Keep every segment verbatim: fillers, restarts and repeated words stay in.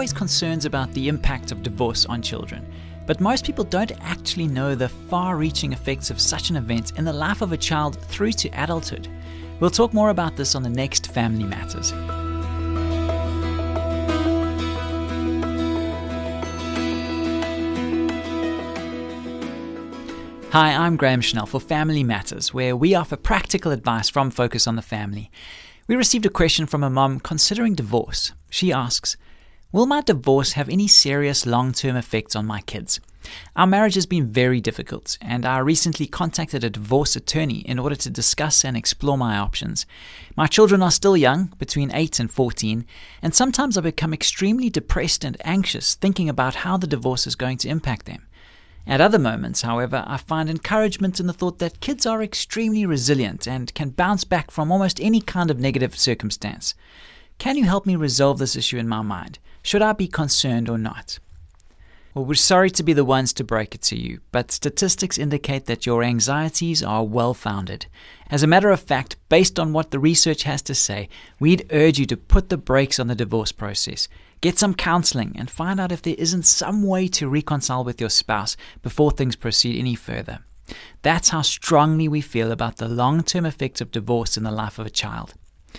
always concerns about the impact of divorce on children, but most people don't actually know the far-reaching effects of such an event in the life of a child through to adulthood. We'll talk more about this on the next Family Matters. Hi, I'm Graham Schnell for Family Matters, where we offer practical advice from Focus on the Family. We received a question from a mum considering divorce. She asks, will my divorce have any serious long-term effects on my kids? Our marriage has been very difficult, and I recently contacted a divorce attorney in order to discuss and explore my options. My children are still young, between eight and fourteen, and sometimes I become extremely depressed and anxious thinking about how the divorce is going to impact them. At other moments, however, I find encouragement in the thought that kids are extremely resilient and can bounce back from almost any kind of negative circumstance. Can you help me resolve this issue in my mind? Should I be concerned or not? Well, we're sorry to be the ones to break it to you, but statistics indicate that your anxieties are well-founded. As a matter of fact, based on what the research has to say, we'd urge you to put the brakes on the divorce process. Get some counseling and find out if there isn't some way to reconcile with your spouse before things proceed any further. That's how strongly we feel about the long-term effects of divorce in the life of a child.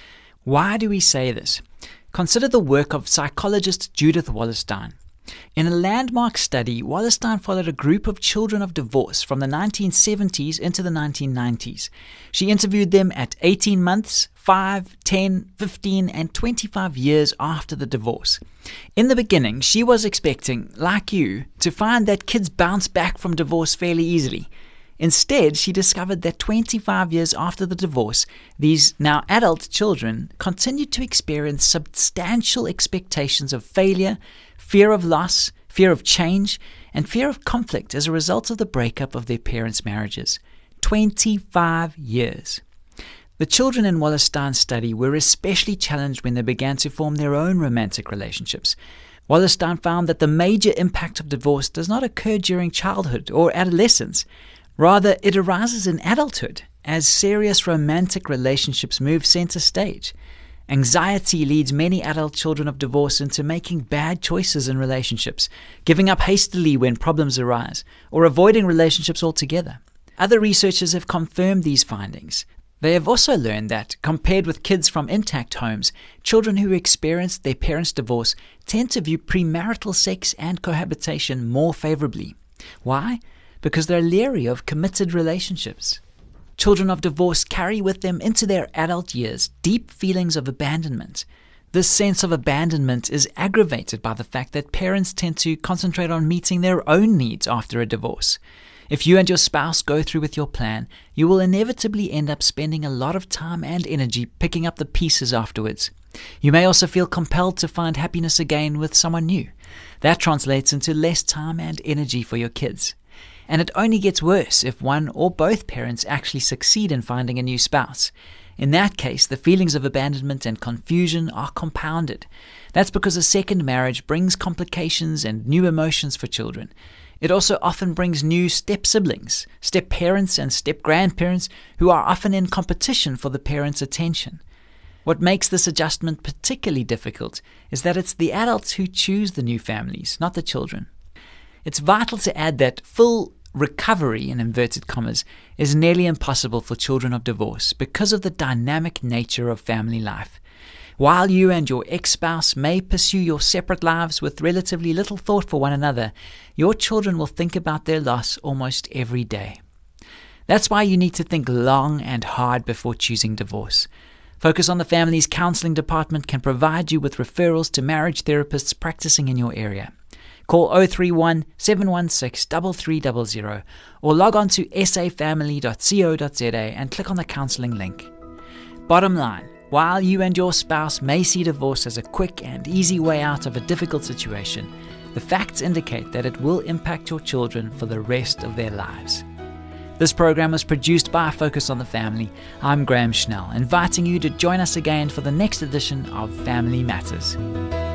Why do we say this? Consider the work of psychologist Judith Wallerstein. In a landmark study, Wallerstein followed a group of children of divorce from the nineteen seventies into the nineteen nineties. She interviewed them at eighteen months, five, ten, fifteen, and twenty-five years after the divorce. In the beginning, she was expecting, like you, to find that kids bounce back from divorce fairly easily. Instead, she discovered that twenty-five years after the divorce, these now adult children continued to experience substantial expectations of failure, fear of loss, fear of change, and fear of conflict as a result of the breakup of their parents' marriages. twenty-five years. The children in Wallerstein's study were especially challenged when they began to form their own romantic relationships. Wallerstein found that the major impact of divorce does not occur during childhood or adolescence. Rather, it arises in adulthood as serious romantic relationships move center stage. Anxiety leads many adult children of divorce into making bad choices in relationships, giving up hastily when problems arise, or avoiding relationships altogether. Other researchers have confirmed these findings. They have also learned that, compared with kids from intact homes, children who experienced their parents' divorce tend to view premarital sex and cohabitation more favorably. Why? Because they're leery of committed relationships. Children of divorce carry with them into their adult years deep feelings of abandonment. This sense of abandonment is aggravated by the fact that parents tend to concentrate on meeting their own needs after a divorce. If you and your spouse go through with your plan, you will inevitably end up spending a lot of time and energy picking up the pieces afterwards. You may also feel compelled to find happiness again with someone new. That translates into less time and energy for your kids. And it only gets worse if one or both parents actually succeed in finding a new spouse. In that case, the feelings of abandonment and confusion are compounded. That's because a second marriage brings complications and new emotions for children. It also often brings new step-siblings, step-parents and step-grandparents who are often in competition for the parents' attention. What makes this adjustment particularly difficult is that it's the adults who choose the new families, not the children. It's vital to add that full recovery, in inverted commas, is nearly impossible for children of divorce because of the dynamic nature of family life. While you and your ex-spouse may pursue your separate lives with relatively little thought for one another, your children will think about their loss almost every day. That's why you need to think long and hard before choosing divorce. Focus on the Family's counseling department can provide you with referrals to marriage therapists practicing in your area. Call zero three one, seven one six, three three zero zero or log on to s a family dot co dot z a and click on the counseling link. Bottom line, while you and your spouse may see divorce as a quick and easy way out of a difficult situation, the facts indicate that it will impact your children for the rest of their lives. This program was produced by Focus on the Family. I'm Graham Schnell, inviting you to join us again for the next edition of Family Matters.